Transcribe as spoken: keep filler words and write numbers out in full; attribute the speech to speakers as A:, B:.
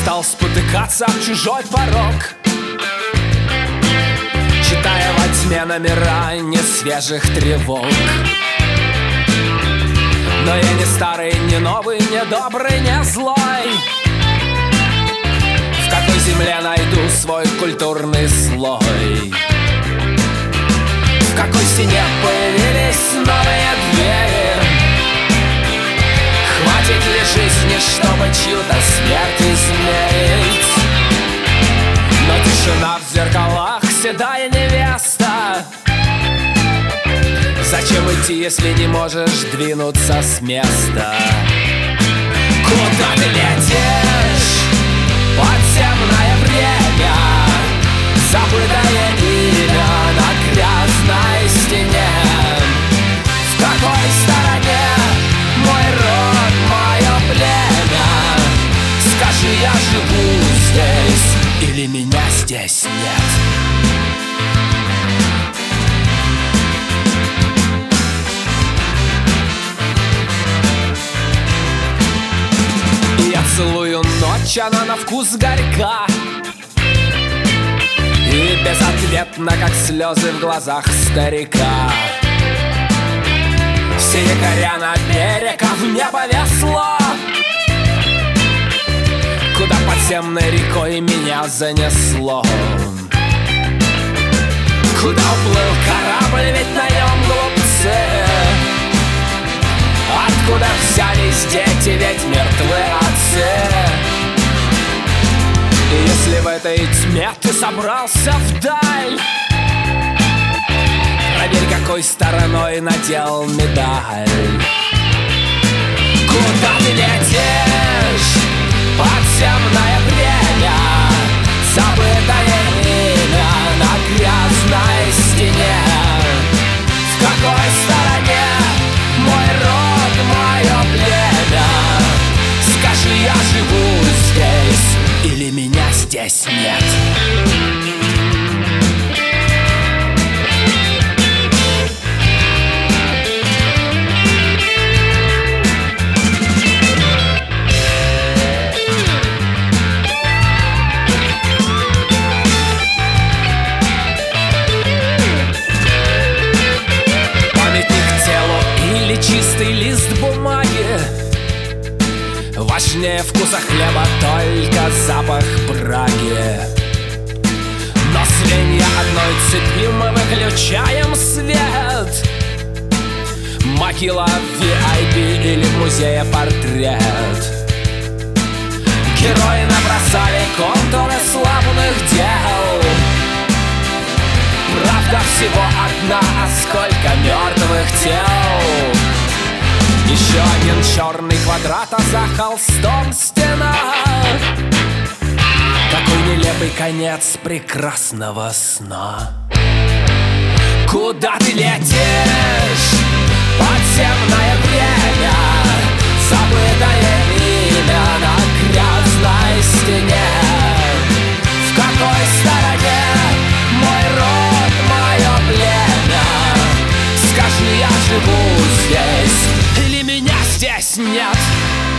A: стал спотыкаться об чужой порог, читая во тьме номера несвежих тревог. Но я не старый, не новый, не добрый, не злой. В какой земле найду свой культурный слой? В какой стене появились новые двери? Хватит ли жизни, чтобы чью-то смерть измерить? Но тишина в зеркалах, седая невеста. Зачем идти, если не можешь двинуться с места? Куда ты летишь? Подземное время, забытое имя на грязной стене. В какой стороне мой род, мое племя? Скажи, я живу здесь или меня здесь нет? Я целую ночь, она на вкус горька и безответно, как слезы в глазах старика. Все якоря на берег, а в небо весло, куда подземной рекой меня занесло. Куда уплыл корабль, ведь на нем глупцы? Откуда взялись дети, ведь мертвы отцы? И если в этой тьме ты собрался вдаль, проверь, какой стороной надел медаль. Куда ты летишь? Подземное время, забытое имя на грязной стене. В какой стороне мой род, мое племя? Скажи, я живу здесь или меня здесь нет? Чистый лист бумаги, важнее вкуса хлеба только запах браги. Но звенья одной цепи мы выключаем свет. Могила в ви ай пи или в музее портрет. Герои набросали контуры славных дел. Правда всего одна, а сколько мертвых тел. Еще один черный квадрат, а за холстом стена. Какой нелепый конец прекрасного сна. Куда ты летишь? Подземное время, забытое имя на грязной стене. В какой стороне мой род, мое племя? Скажи, я живу здесь или меня здесь нет?